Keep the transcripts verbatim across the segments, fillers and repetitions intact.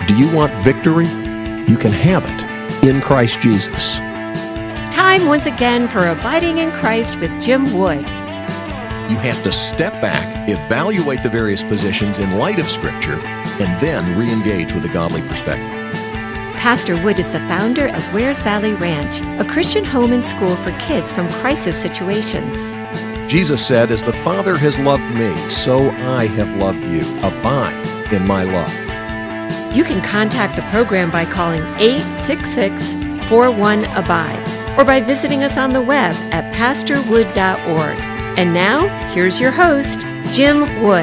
Do you want victory? You can have it in Christ Jesus. Time once again for Abiding in Christ with Jim Wood. You have to step back, evaluate the various positions in light of Scripture, and then re-engage with a godly perspective. Pastor Wood is the founder of Wares Valley Ranch, a Christian home and school for kids from crisis situations. Jesus said, "As the Father has loved me, so I have loved you. Abide in my love." You can contact the program by calling eight six six, four one, A B I D E or by visiting us on the web at pastor wood dot org. And now, here's your host, Jim Wood.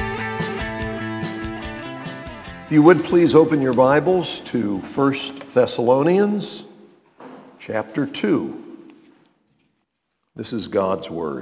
If you would please open your Bibles to First Thessalonians chapter two. This is God's Word.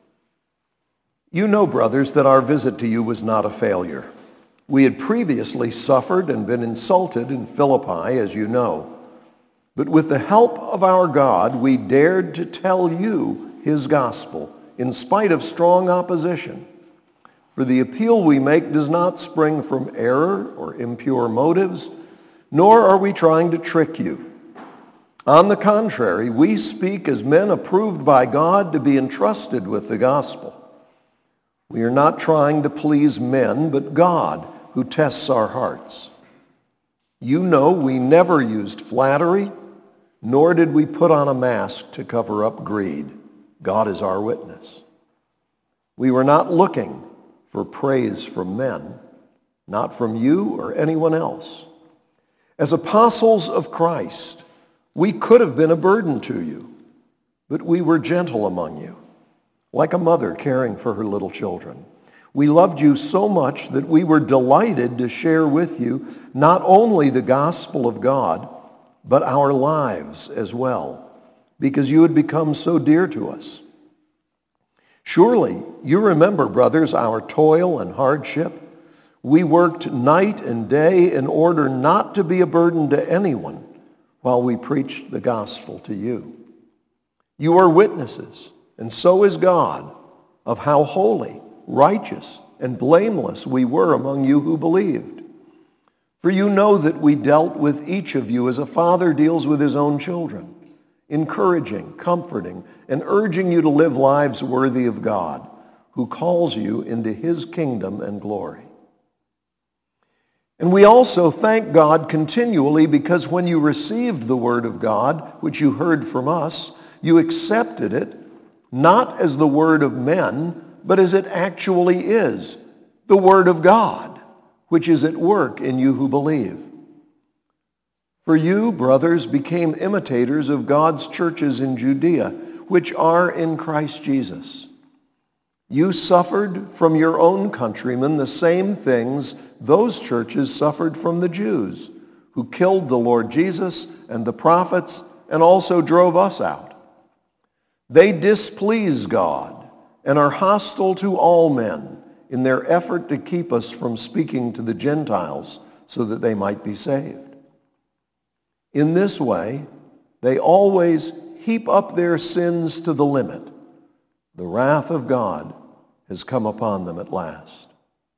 You know, brothers, that our visit to you was not a failure. We had previously suffered and been insulted in Philippi, as you know. But with the help of our God, we dared to tell you his gospel, in spite of strong opposition. For the appeal we make does not spring from error or impure motives, nor are we trying to trick you. On the contrary, we speak as men approved by God to be entrusted with the gospel. We are not trying to please men, but God, who tests our hearts. You know we never used flattery, nor did we put on a mask to cover up greed. God is our witness. We were not looking for praise from men, not from you or anyone else. As apostles of Christ, we could have been a burden to you, but we were gentle among you, like a mother caring for her little children. We loved you so much that we were delighted to share with you not only the gospel of God, but our lives as well, because you had become so dear to us. Surely you remember, brothers, our toil and hardship. We worked night and day in order not to be a burden to anyone while we preached the gospel to you. You are witnesses, and so is God, of how holy, righteous, and blameless we were among you who believed. For you know that we dealt with each of you as a father deals with his own children, encouraging, comforting, and urging you to live lives worthy of God, who calls you into his kingdom and glory. And we also thank God continually because when you received the word of God, which you heard from us, you accepted it, not as the word of men, but as it actually is, the word of God, which is at work in you who believe. For you, brothers, became imitators of God's churches in Judea, which are in Christ Jesus. You suffered from your own countrymen the same things those churches suffered from the Jews, who killed the Lord Jesus and the prophets and also drove us out. They displease God and are hostile to all men in their effort to keep us from speaking to the Gentiles so that they might be saved. In this way, they always heap up their sins to the limit. The wrath of God has come upon them at last.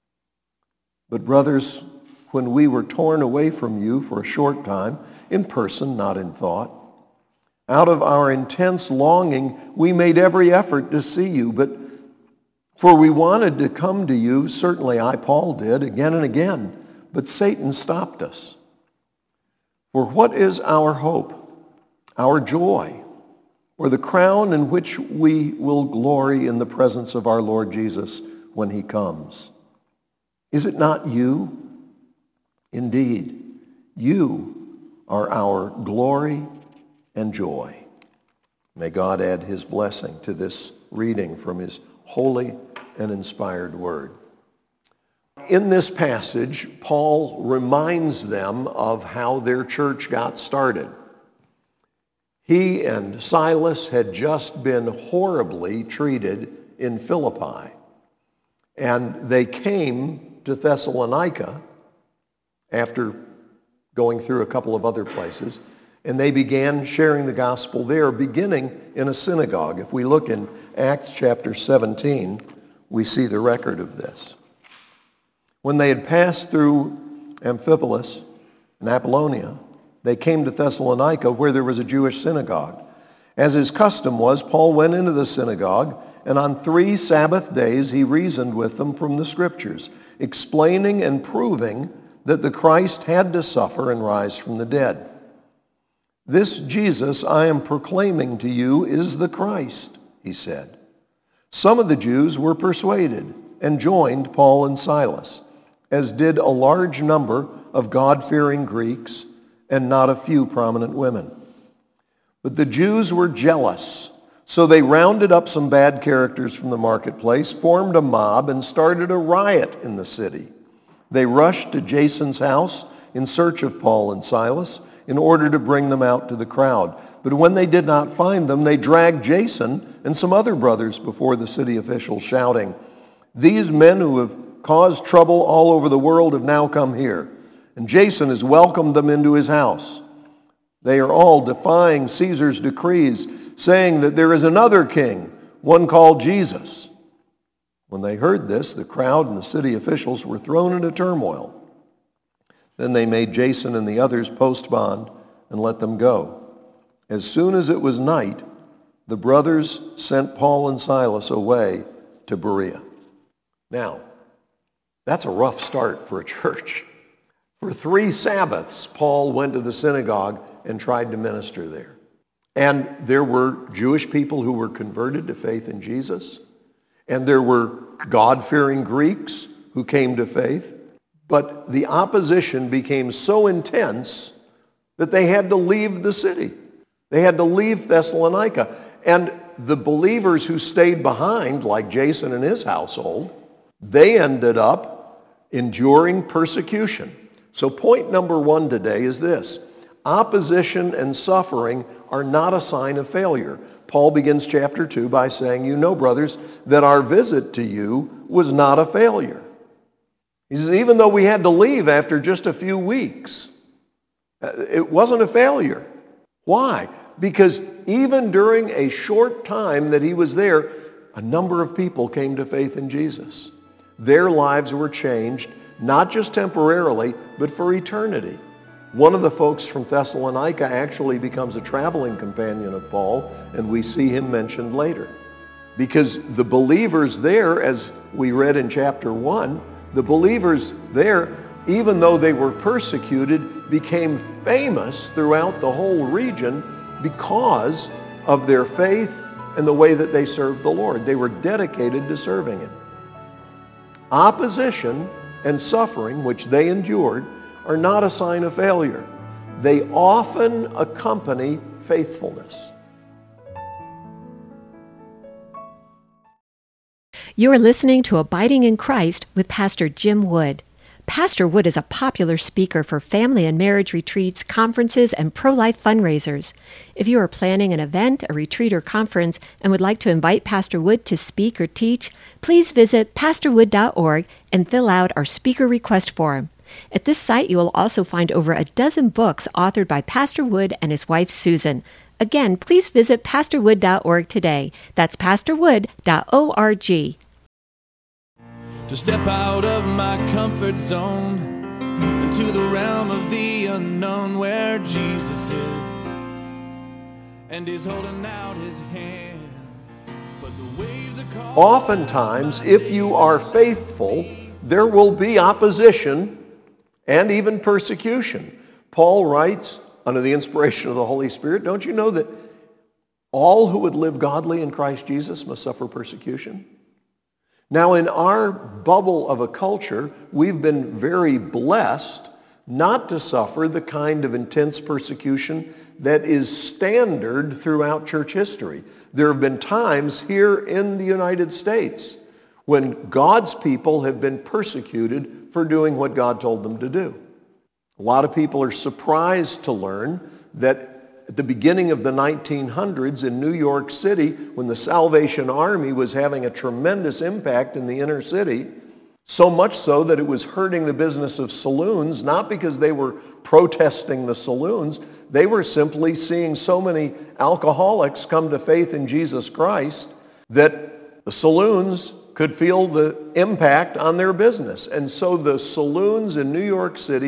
But brothers, when we were torn away from you for a short time, in person, not in thought, out of our intense longing, we made every effort to see you, but for we wanted to come to you, certainly I, Paul, did, again and again, but Satan stopped us. For what is our hope, our joy, or the crown in which we will glory in the presence of our Lord Jesus when he comes? Is it not you? Indeed, you are our glory and joy. May God add his blessing to this reading from his holy and inspired word. In this passage, Paul reminds them of how their church got started. He and Silas had just been horribly treated in Philippi, and they came to Thessalonica after going through a couple of other places, and they began sharing the gospel there, beginning in a synagogue. If we look in Acts chapter seventeen, we see the record of this. When they had passed through Amphipolis in Apollonia, they came to Thessalonica, where there was a Jewish synagogue. As his custom was, Paul went into the synagogue, and on three Sabbath days he reasoned with them from the Scriptures, explaining and proving that the Christ had to suffer and rise from the dead. This Jesus I am proclaiming to you is the Christ, he said. Some of the Jews were persuaded and joined Paul and Silas, as did a large number of God-fearing Greeks and not a few prominent women. But the Jews were jealous, so they rounded up some bad characters from the marketplace, formed a mob, and started a riot in the city. They rushed to Jason's house in search of Paul and Silas in order to bring them out to the crowd. But when they did not find them, they dragged Jason and some other brothers before the city officials, shouting, "These men who have caused trouble all over the world have now come here, and Jason has welcomed them into his house. They are all defying Caesar's decrees, saying that there is another king, one called Jesus." When they heard this, the crowd and the city officials were thrown into turmoil. Then they made Jason and the others post bond and let them go. As soon as it was night, the brothers sent Paul and Silas away to Berea. Now, that's a rough start for a church. For three Sabbaths, Paul went to the synagogue and tried to minister there. And there were Jewish people who were converted to faith in Jesus. And there were God-fearing Greeks who came to faith. But the opposition became so intense that they had to leave the city. They had to leave Thessalonica. And the believers who stayed behind, like Jason and his household, they ended up enduring persecution. So point number one today is this: opposition and suffering are not a sign of failure. Paul begins chapter two by saying, "You know, brothers, that our visit to you was not a failure." He says, even though we had to leave after just a few weeks, it wasn't a failure. Why? Because even during a short time that he was there, a number of people came to faith in Jesus. Their lives were changed, not just temporarily, but for eternity. One of the folks from Thessalonica actually becomes a traveling companion of Paul, and we see him mentioned later. Because the believers there, as we read in chapter one, the believers there, even though they were persecuted, became famous throughout the whole region because of their faith and the way that they served the Lord. They were dedicated to serving Him. Opposition and suffering, which they endured, are not a sign of failure. They often accompany faithfulness. You are listening to Abiding in Christ with Pastor Jim Wood. Pastor Wood is a popular speaker for family and marriage retreats, conferences, and pro-life fundraisers. If you are planning an event, a retreat, or conference and would like to invite Pastor Wood to speak or teach, please visit pastor wood dot org and fill out our speaker request form. At this site, you will also find over a dozen books authored by Pastor Wood and his wife, Susan. Again, please visit pastor wood dot org today. That's pastor wood dot org. To step out of my comfort zone into the realm of the unknown where Jesus is, and He's holding out His hand, but the waves are calling. Oftentimes, if you are faithful, there will be opposition and even persecution. Paul writes, under the inspiration of the Holy Spirit, don't you know that all who would live godly in Christ Jesus must suffer persecution? Now, in our bubble of a culture, we've been very blessed not to suffer the kind of intense persecution that is standard throughout church history. There have been times here in the United States when God's people have been persecuted for doing what God told them to do. A lot of people are surprised to learn that at the beginning of the nineteen hundreds in New York City, when the Salvation Army was having a tremendous impact in the inner city, so much so that it was hurting the business of saloons, not because they were protesting the saloons, they were simply seeing so many alcoholics come to faith in Jesus Christ that the saloons could feel the impact on their business. And so the saloons in New York City,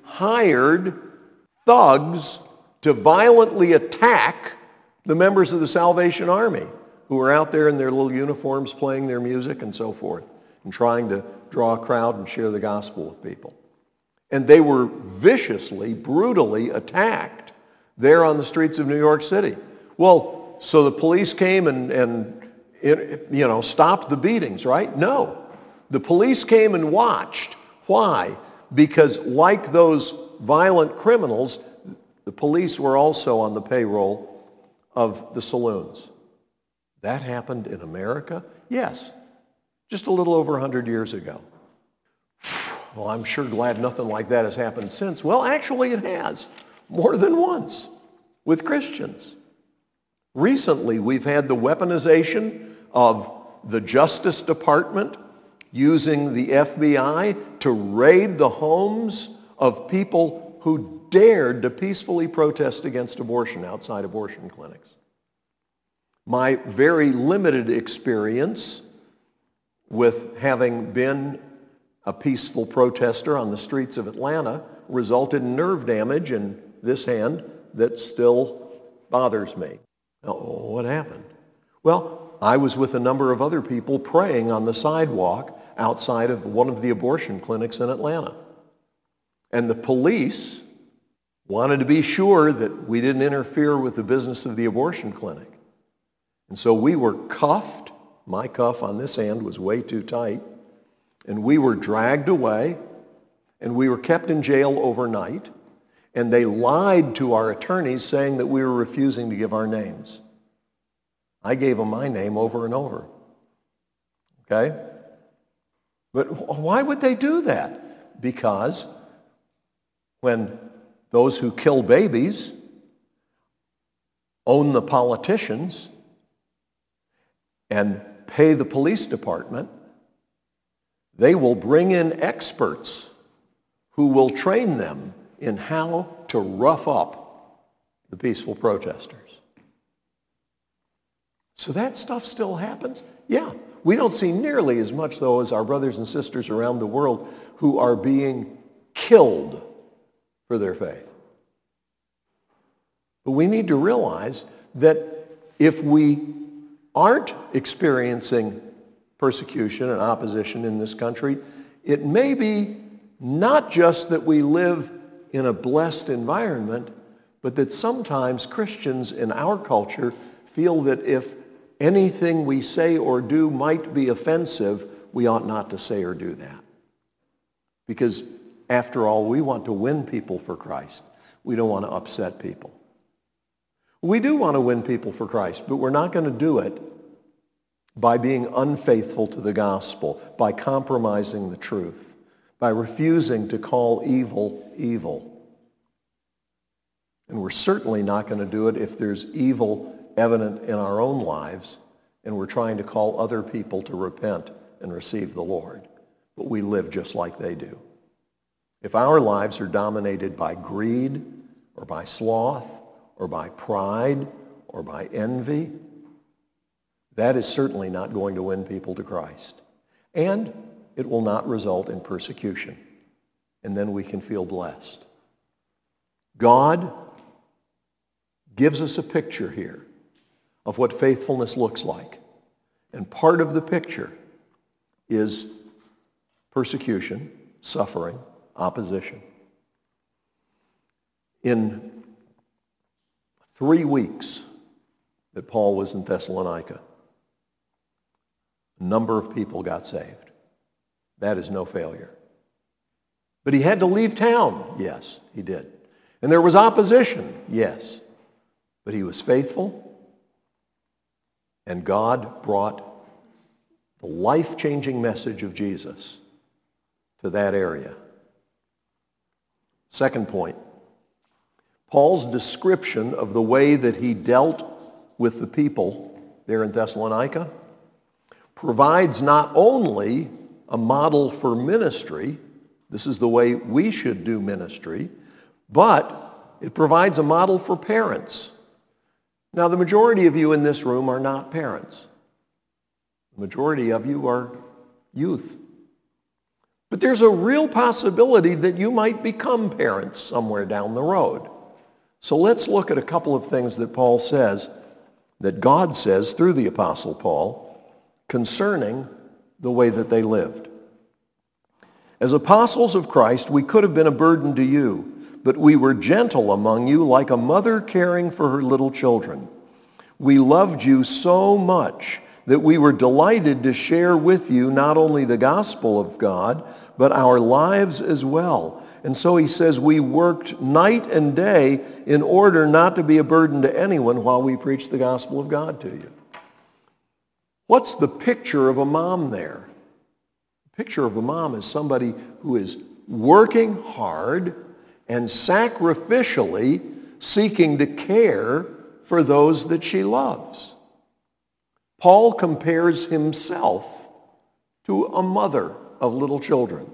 hired thugs to violently attack the members of the Salvation Army who were out there in their little uniforms playing their music and so forth and trying to draw a crowd and share the gospel with people. And they were viciously, brutally attacked there on the streets of New York City. Well, so the police came and, and it, you know, stopped the beatings, right? No. The police came and watched. Why? Because like those violent criminals, the police were also on the payroll of the saloons. That happened in America? Yes. Just a little over one hundred years ago. Well, I'm sure glad nothing like that has happened since. Well, actually it has. More than once with Christians. Recently, we've had the weaponization of the Justice Department using the F B I to raid the homes of people who dared to peacefully protest against abortion outside abortion clinics. My very limited experience with having been a peaceful protester on the streets of Atlanta resulted in nerve damage in this hand that still bothers me. Now, what happened? Well, I was with a number of other people praying on the sidewalk outside of one of the abortion clinics in Atlanta. And the police wanted to be sure that we didn't interfere with the business of the abortion clinic. And so we were cuffed. My cuff on this hand was way too tight. And we were dragged away, and we were kept in jail overnight. And they lied to our attorneys saying that we were refusing to give our names. I gave them my name over and over. Okay? But why would they do that? Because when those who kill babies own the politicians and pay the police department, they will bring in experts who will train them in how to rough up the peaceful protesters. So that stuff still happens? Yeah. We don't see nearly as much, though, as our brothers and sisters around the world who are being killed for their faith. But we need to realize that if we aren't experiencing persecution and opposition in this country, it may be not just that we live in a blessed environment, but that sometimes Christians in our culture feel that if anything we say or do might be offensive, we ought not to say or do that. Because after all, we want to win people for Christ. We don't want to upset people. We do want to win people for Christ, but we're not going to do it by being unfaithful to the gospel, by compromising the truth, by refusing to call evil evil. And we're certainly not going to do it if there's evil evident in our own lives and we're trying to call other people to repent and receive the Lord. But we live just like they do. If our lives are dominated by greed or by sloth or by pride or by envy, that is certainly not going to win people to Christ. And it will not result in persecution. And then we can feel blessed. God gives us a picture here of what faithfulness looks like. And part of the picture is persecution, suffering, opposition. In three weeks that Paul was in Thessalonica, a number of people got saved. That is no failure. But he had to leave town. Yes, he did. And there was opposition. Yes. But he was faithful. And God brought the life-changing message of Jesus to that area. Second point, Paul's description of the way that he dealt with the people there in Thessalonica provides not only a model for ministry, this is the way we should do ministry, but it provides a model for parents. Now, the majority of you in this room are not parents. The majority of you are youth. But there's a real possibility that you might become parents somewhere down the road. So let's look at a couple of things that Paul says, that God says through the Apostle Paul, concerning the way that they lived. As apostles of Christ, we could have been a burden to you, but we were gentle among you like a mother caring for her little children. We loved you so much that we were delighted to share with you not only the gospel of God, but our lives as well. And so he says we worked night and day in order not to be a burden to anyone while we preach the gospel of God to you. What's the picture of a mom there? The picture of a mom is somebody who is working hard and sacrificially seeking to care for those that she loves. Paul compares himself to a mother of little children.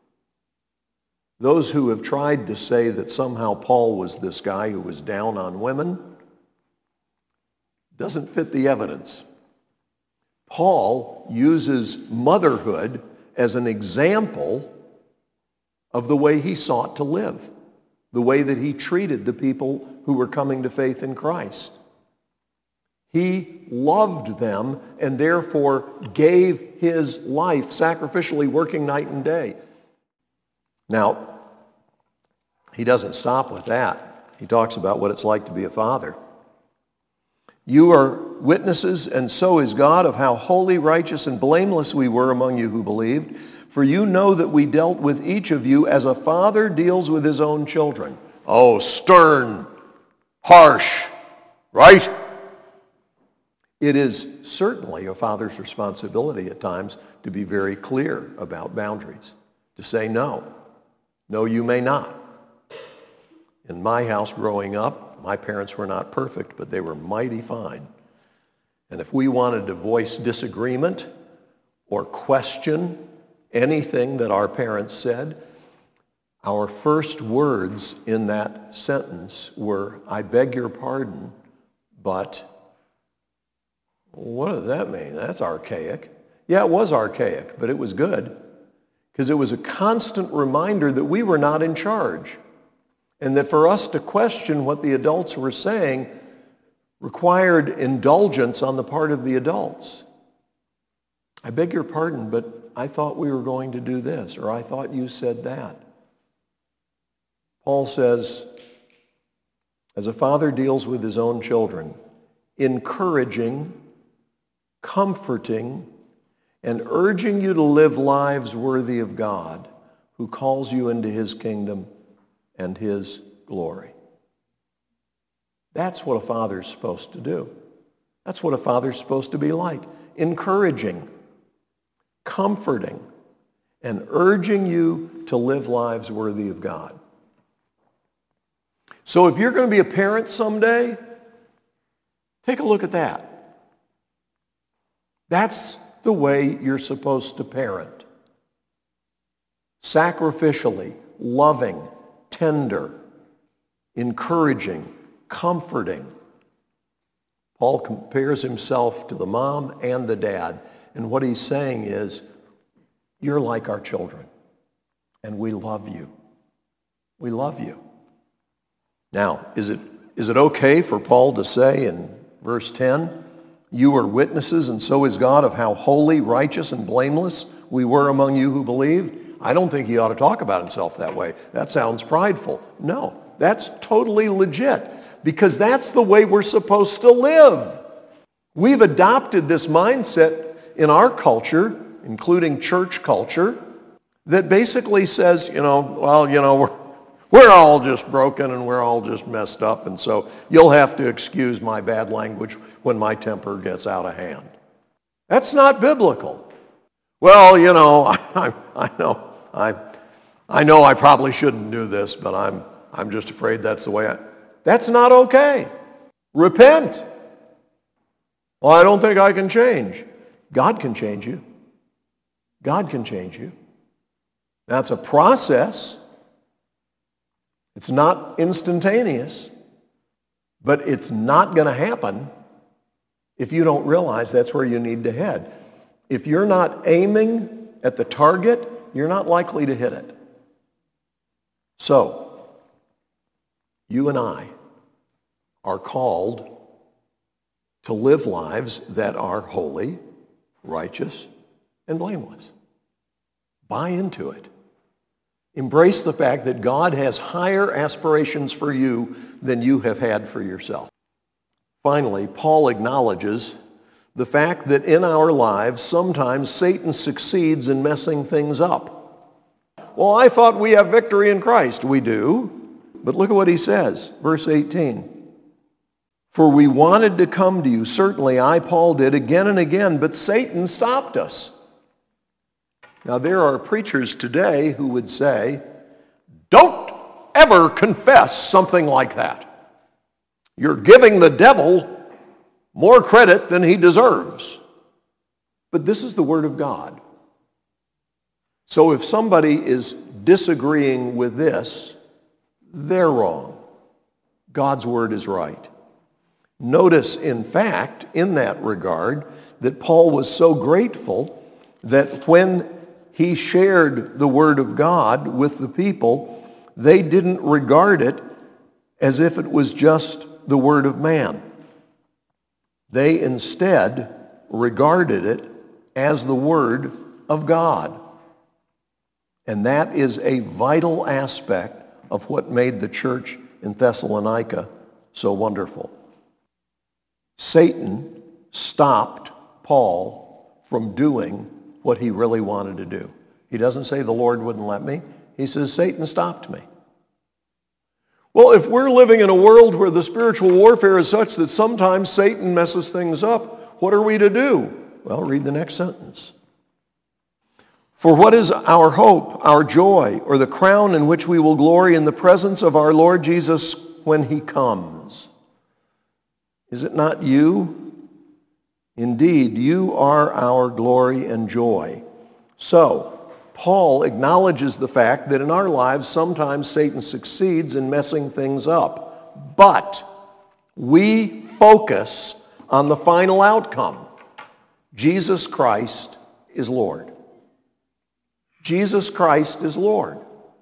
Those who have tried to say that somehow Paul was this guy who was down on women doesn't fit the evidence. Paul uses motherhood as an example of the way he sought to live, the way that he treated the people who were coming to faith in Christ. He loved them and therefore gave his life, sacrificially working night and day. Now, he doesn't stop with that. He talks about what it's like to be a father. You are witnesses, and so is God, of how holy, righteous, and blameless we were among you who believed. For you know that we dealt with each of you as a father deals with his own children. Oh, stern, harsh, right? It is certainly a father's responsibility at times to be very clear about boundaries, to say no. No, you may not. In my house growing up, my parents were not perfect, but they were mighty fine. And if we wanted to voice disagreement or question anything that our parents said, our first words in that sentence were, I beg your pardon, but what does that mean? That's archaic. Yeah, it was archaic, but it was good because it was a constant reminder that we were not in charge and that for us to question what the adults were saying required indulgence on the part of the adults. I beg your pardon, but I thought we were going to do this, or I thought you said that. Paul says, as a father deals with his own children, encouraging, comforting, and urging you to live lives worthy of God, who calls you into his kingdom and his glory. That's what a father's supposed to do. That's what a father's supposed to be like. Encouraging, comforting, and urging you to live lives worthy of God. So if you're going to be a parent someday, take a look at that. That's the way you're supposed to parent. Sacrificially, loving, tender, encouraging, comforting. Paul compares himself to the mom and the dad. And what he's saying is, you're like our children. And we love you. We love you. Now, is it is it okay for Paul to say in verse ten, you are witnesses and so is God of how holy, righteous, and blameless we were among you who believed? I don't think he ought to talk about himself that way. That sounds prideful. No, that's totally legit because that's the way we're supposed to live. We've adopted this mindset in our culture, including church culture, that basically says, you know, well, you know, we're We're all just broken and we're all just messed up, and so you'll have to excuse my bad language when my temper gets out of hand. That's not biblical. Well, you know, I, I, I know, I, I know I probably shouldn't do this, but I'm, I'm just afraid that's the way I. That's not okay. Repent. Well, I don't think I can change. God can change you. God can change you. That's a process. It's not instantaneous, but it's not going to happen if you don't realize that's where you need to head. If you're not aiming at the target you're not likely to hit it. So, you and I are called to live lives that are holy, righteous, and blameless. Buy into it. Embrace the fact that God has higher aspirations for you than you have had for yourself. Finally, Paul acknowledges the fact that in our lives, sometimes Satan succeeds in messing things up. Well, I thought we have victory in Christ. We do. But look at what he says, verse eighteen. For we wanted to come to you, certainly I, Paul, did again and again, but Satan stopped us. Now, there are preachers today who would say, don't ever confess something like that. You're giving the devil more credit than he deserves. But this is the Word of God. So if somebody is disagreeing with this, they're wrong. God's Word is right. Notice, in fact, in that regard, that Paul was so grateful that when he shared the Word of God with the people, they didn't regard it as if it was just the word of man. They instead regarded it as the Word of God. And that is a vital aspect of what made the church in Thessalonica so wonderful. Satan stopped Paul from doing what he really wanted to do. He doesn't say the Lord wouldn't let me. He says Satan stopped me. Well, if we're living in a world where the spiritual warfare is such that sometimes Satan messes things up, what are we to do? Well, read the next sentence. For what is our hope, our joy, or the crown in which we will glory in the presence of our Lord Jesus when he comes? Is it not you? Indeed, you are our glory and joy. So, Paul acknowledges the fact that in our lives sometimes Satan succeeds in messing things up. But we focus on the final outcome. Jesus Christ is Lord. Jesus Christ is Lord.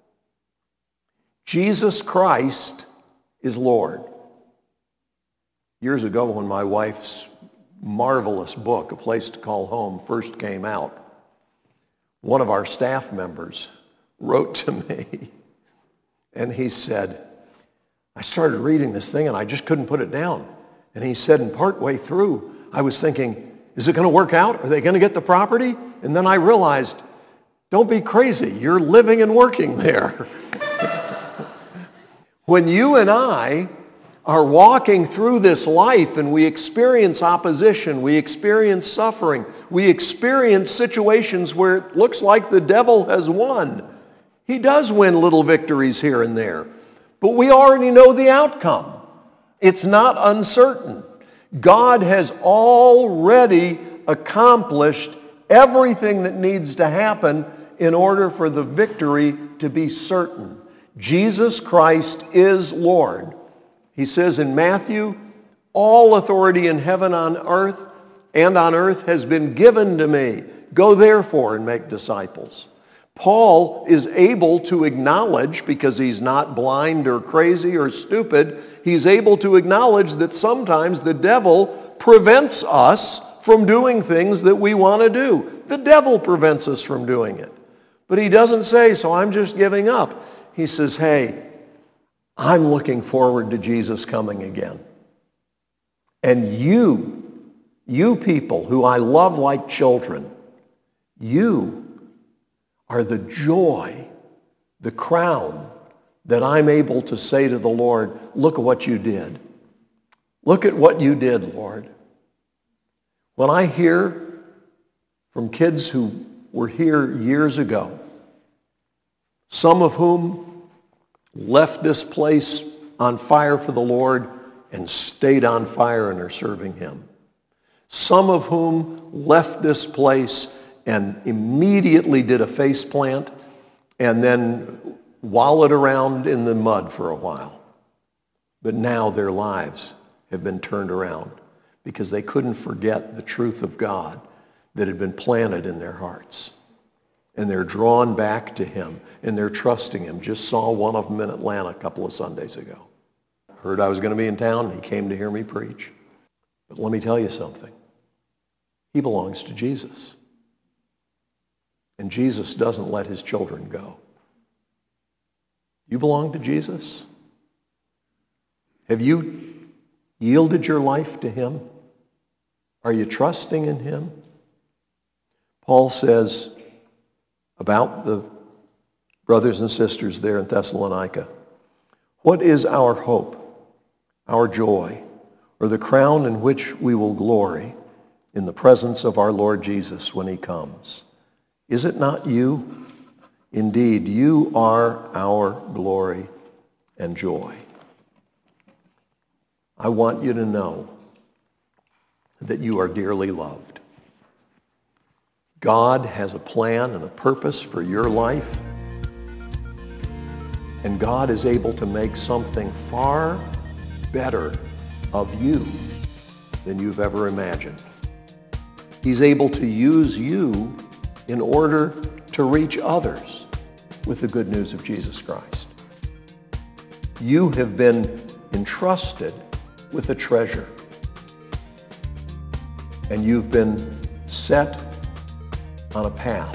Jesus Christ is Lord. Years ago, when my wife's marvelous book, A Place to Call Home, first came out, one of our staff members wrote to me, and he said, I started reading this thing and I just couldn't put it down. And he said, and partway through, I was thinking, is it going to work out? Are they going to get the property? And then I realized, don't be crazy. You're living and working there. When you and I are walking through this life and we experience opposition, we experience suffering, we experience situations where it looks like the devil has won. He does win little victories here and there, but we already know the outcome. It's not uncertain. God has already accomplished everything that needs to happen in order for the victory to be certain. Jesus Christ is Lord. He says in Matthew, all authority in heaven on earth and on earth has been given to me. Go therefore and make disciples. Paul is able to acknowledge, because he's not blind or crazy or stupid, he's able to acknowledge that sometimes the devil prevents us from doing things that we want to do. The devil prevents us from doing it. But he doesn't say, so I'm just giving up. He says, hey, I'm looking forward to Jesus coming again. And you, you people who I love like children, you are the joy, the crown that I'm able to say to the Lord, look at what you did. Look at what you did, Lord. When I hear from kids who were here years ago, some of whom left this place on fire for the Lord and stayed on fire and are serving him. Some of whom left this place and immediately did a face plant and then wallowed around in the mud for a while. But now their lives have been turned around because they couldn't forget the truth of God that had been planted in their hearts. and they're drawn back to him, and they're trusting him. Just saw one of them in Atlanta a couple of Sundays ago. Heard I was going to be in town, and he came to hear me preach. But let me tell you something. He belongs to Jesus. And Jesus doesn't let his children go. You belong to Jesus? Have you yielded your life to him? Are you trusting in him? Paul says about the brothers and sisters there in Thessalonica, what is our hope, our joy, or the crown in which we will glory in the presence of our Lord Jesus when he comes? Is it not you? Indeed, you are our glory and joy. I want you to know that you are dearly loved. God has a plan and a purpose for your life, and God is able to make something far better of you than you've ever imagined. He's able to use you in order to reach others with the good news of Jesus Christ. You have been entrusted with a treasure, and you've been set on a path.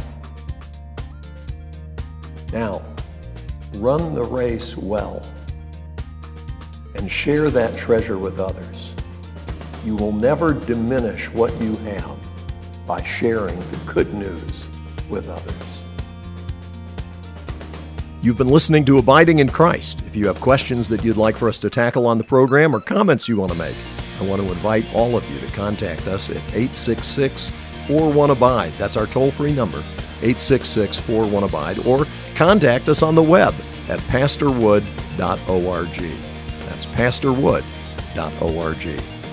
Now, run the race well and share that treasure with others. You will never diminish what you have by sharing the good news with others. You've been listening to Abiding in Christ. If you have questions that you'd like for us to tackle on the program or comments you want to make, I want to invite all of you to contact us at eight six six, four one, abide. That's our toll-free number, eight six six, four one, abide, or contact us on the web at pastor wood dot org. That's pastor wood dot org.